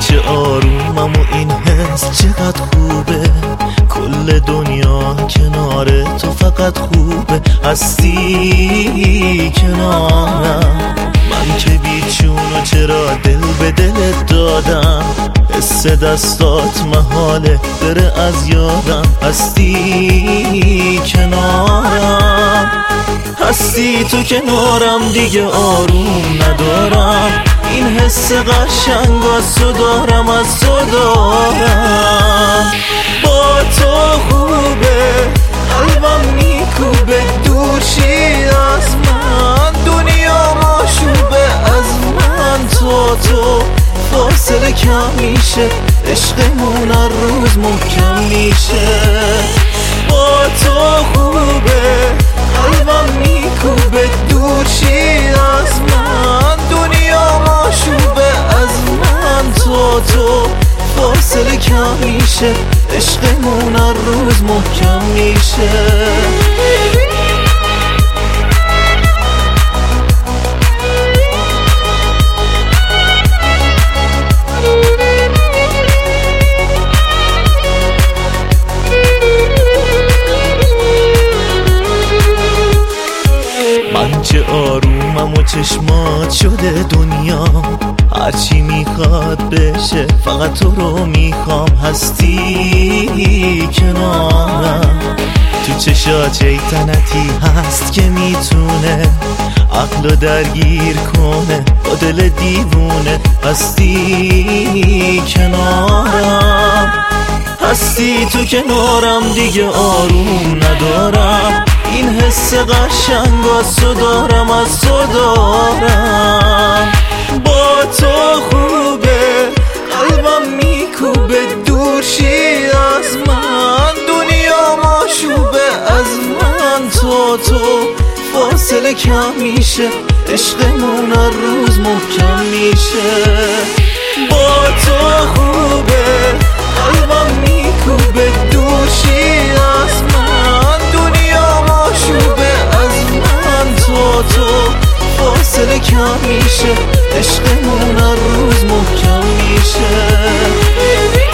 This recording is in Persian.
چه آرومم و این حس چقدر خوبه، کل دنیا کنار تو فقط خوبه. هستی کنارم، من که بیچونو چرا دل به دلت دادم، حس دستات محاله بره از یادم. هستی کنارم، هستی تو کنارم، دیگه آروم ندارم. این حس قشنگ از تو دارم، از تو دارم. با تو خوبه، قلبم میکوبه، دور شی از من، دنیا ماشوبه از من. تو فاصله کم میشه، عشقمون هر روز محکم میشه. با تو خوبه، قلبم میکوبه، دور شی از من، دنیا ماشوبه از من. تو فاصله کم میشه، عشقمون هر روز محکم میشه. من چه آرومم و چشمات شده دنیا، هرچی میخواد بشه فقط تو رو میخوام. هستی کنارم، تو چشات شیطنتی هست که میتونه عقلو درگیر کنه با دل دیوونه. هستی کنارم، هستی تو کنارم، دیگه آروم ندارم. این حس قشنگ از تو دارم، از تو دارم. با تو خوبه، قلبم میکوبه، دور شی از من، دنیا ماشوبه از من. تو فاصله کم میشه، عشقمون هر روز محکم میشه. با تو خوبه، قلبم میکوبه، دور شی از من، دنیا ماشوبه از من. تو فاصله کم میشه، عشقمون هر روز محکم میشه.